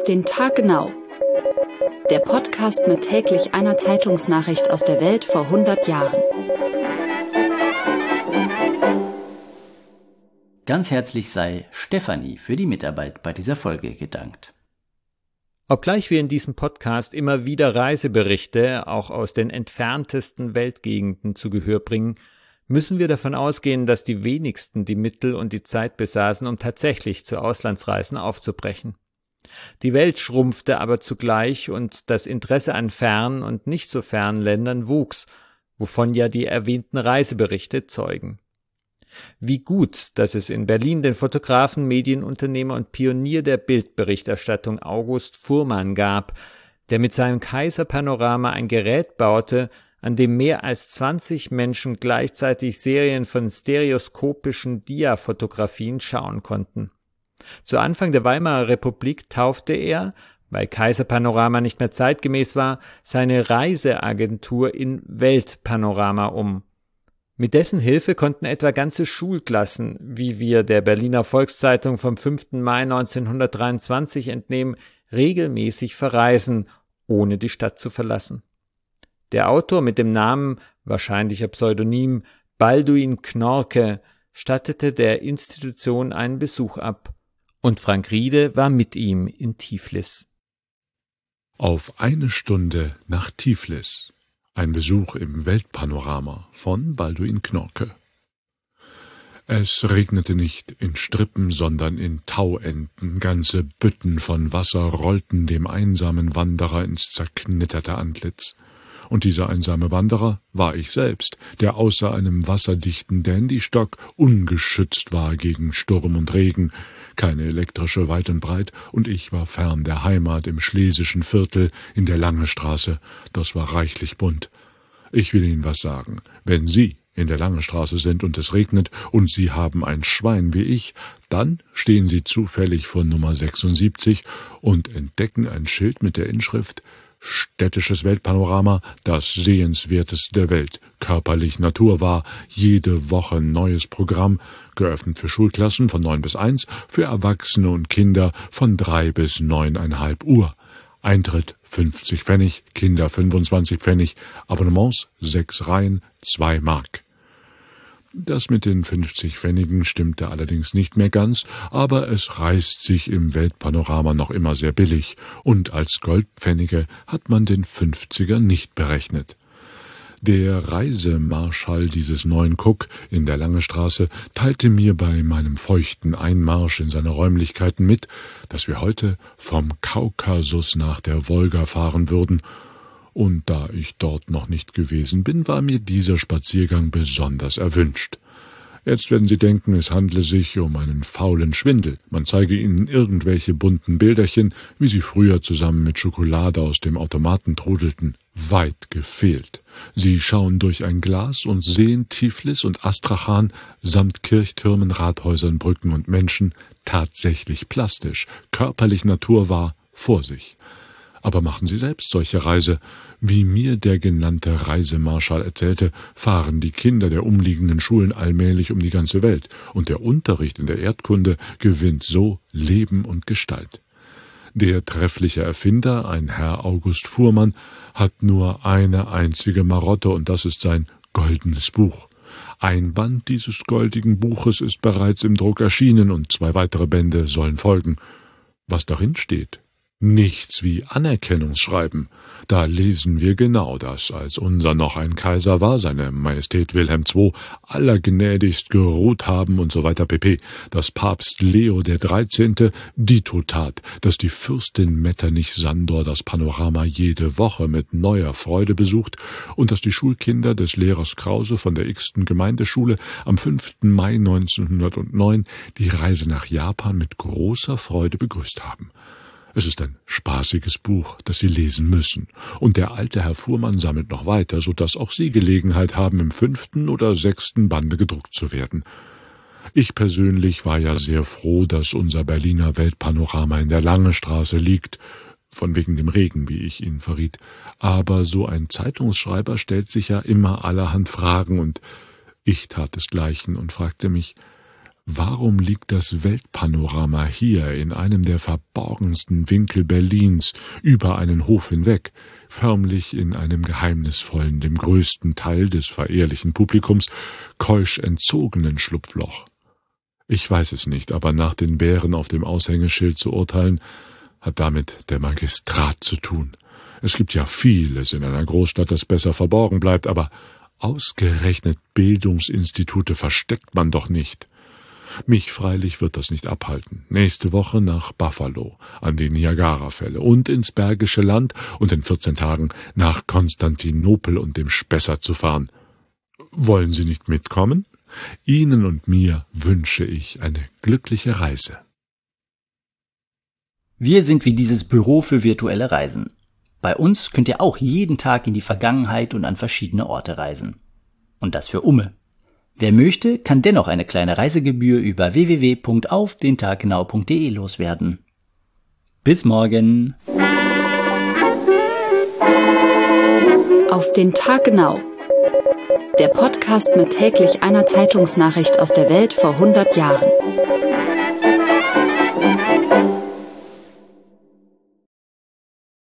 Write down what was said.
Auf den Tag genau. Der Podcast mit täglich einer Zeitungsnachricht aus der Welt vor 100 Jahren. Ganz herzlich sei Stefanie für die Mitarbeit bei dieser Folge gedankt. Obgleich wir in diesem Podcast immer wieder Reiseberichte auch aus den entferntesten Weltgegenden zu Gehör bringen, müssen wir davon ausgehen, dass die wenigsten die Mittel und die Zeit besaßen, um tatsächlich zu Auslandsreisen aufzubrechen. Die Welt schrumpfte aber zugleich und das Interesse an fernen und nicht so fernen Ländern wuchs, wovon ja die erwähnten Reiseberichte zeugen. Wie gut, dass es in Berlin den Fotografen, Medienunternehmer und Pionier der Bildberichterstattung August Fuhrmann gab, der mit seinem Kaiser-Panorama ein Gerät baute, an dem mehr als 20 Menschen gleichzeitig Serien von stereoskopischen Dia-Fotografien schauen konnten. Zu Anfang der Weimarer Republik taufte er, weil Kaiser-Panorama nicht mehr zeitgemäß war, seine Reiseagentur in Weltpanorama um. Mit dessen Hilfe konnten etwa ganze Schulklassen, wie wir der Berliner Volkszeitung vom 5. Mai 1923 entnehmen, regelmäßig verreisen, ohne die Stadt zu verlassen. Der Autor mit dem Namen, wahrscheinlicher Pseudonym, Balduin Knorke, stattete der Institution einen Besuch ab. Und Frank Riede war mit ihm in Tiflis. Auf eine Stunde nach Tiflis. Ein Besuch im Weltpanorama von Balduin Knorke. Es regnete nicht in Strippen, sondern in Tauenten. Ganze Bütten von Wasser rollten dem einsamen Wanderer ins zerknitterte Antlitz. Und dieser einsame Wanderer war ich selbst, der außer einem wasserdichten Dandystock ungeschützt war gegen Sturm und Regen, keine elektrische weit und breit, und ich war fern der Heimat im schlesischen Viertel in der Lange Straße, das war reichlich bunt. Ich will Ihnen was sagen, wenn Sie in der Lange Straße sind und es regnet und Sie haben ein Schwein wie ich, dann stehen Sie zufällig vor Nummer 76 und entdecken ein Schild mit der Inschrift Städtisches Weltpanorama, das Sehenswerteste der Welt, körperlich naturwahr, jede Woche neues Programm, geöffnet für Schulklassen von 9 bis 1, für Erwachsene und Kinder von 3 bis 9,5 Uhr. Eintritt 50 Pfennig, Kinder 25 Pfennig, Abonnements 6 Reihen, 2 Mark. Das mit den 50 Pfennigen stimmte allerdings nicht mehr ganz, aber es reißt sich im Weltpanorama noch immer sehr billig, und als Goldpfennige hat man den 50er nicht berechnet. Der Reisemarschall dieses neuen Cook in der Lange Straße teilte mir bei meinem feuchten Einmarsch in seine Räumlichkeiten mit, dass wir heute vom Kaukasus nach der Wolga fahren würden, und da ich dort noch nicht gewesen bin, war mir dieser Spaziergang besonders erwünscht. Jetzt werden Sie denken, es handle sich um einen faulen Schwindel. Man zeige Ihnen irgendwelche bunten Bilderchen, wie sie früher zusammen mit Schokolade aus dem Automaten trudelten. Weit gefehlt. Sie schauen durch ein Glas und sehen Tiflis und Astrachan samt Kirchtürmen, Rathäusern, Brücken und Menschen tatsächlich plastisch, körperlich naturwahr vor sich. Aber machen Sie selbst solche Reise. Wie mir der genannte Reisemarschall erzählte, fahren die Kinder der umliegenden Schulen allmählich um die ganze Welt, und der Unterricht in der Erdkunde gewinnt so Leben und Gestalt. Der treffliche Erfinder, ein Herr August Fuhrmann, hat nur eine einzige Marotte, und das ist sein goldenes Buch. Ein Band dieses goldigen Buches ist bereits im Druck erschienen, und 2 weitere Bände sollen folgen. Was darin steht? Nichts wie Anerkennungsschreiben. Da lesen wir genau das, als unser noch ein Kaiser war, seine Majestät Wilhelm II, allergnädigst geruht haben und so weiter pp., dass Papst Leo der 13. dito tat, dass die Fürstin Metternich-Sandor das Panorama jede Woche mit neuer Freude besucht und dass die Schulkinder des Lehrers Krause von der x-ten Gemeindeschule am 5. Mai 1909 die Reise nach Japan mit großer Freude begrüßt haben. Es ist ein spaßiges Buch, das Sie lesen müssen, und der alte Herr Fuhrmann sammelt noch weiter, so dass auch Sie Gelegenheit haben, im 5. oder 6. Bande gedruckt zu werden. Ich persönlich war ja sehr froh, dass unser Berliner Weltpanorama in der Lange Straße liegt, von wegen dem Regen, wie ich Ihnen verriet. Aber so ein Zeitungsschreiber stellt sich ja immer allerhand Fragen, und ich tat desgleichen und fragte mich, Warum liegt das Weltpanorama hier in einem der verborgensten Winkel Berlins über einen Hof hinweg, förmlich in einem geheimnisvollen, dem größten Teil des verehrlichen Publikums keusch entzogenen Schlupfloch? Ich weiß es nicht, aber nach den Bären auf dem Aushängeschild zu urteilen, hat damit der Magistrat zu tun. Es gibt ja vieles in einer Großstadt, das besser verborgen bleibt, aber ausgerechnet Bildungsinstitute versteckt man doch nicht. Mich freilich wird das nicht abhalten, nächste Woche nach Buffalo, an die Niagarafälle und ins Bergische Land und in 14 Tagen nach Konstantinopel und dem Spessart zu fahren. Wollen Sie nicht mitkommen? Ihnen und mir wünsche ich eine glückliche Reise. Wir sind wie dieses Büro für virtuelle Reisen. Bei uns könnt ihr auch jeden Tag in die Vergangenheit und an verschiedene Orte reisen. Und das für Umme. Wer möchte, kann dennoch eine kleine Reisegebühr über www.aufdentaggenau.de loswerden. Bis morgen! Auf den Tag genau. Der Podcast mit täglich einer Zeitungsnachricht aus der Welt vor 100 Jahren.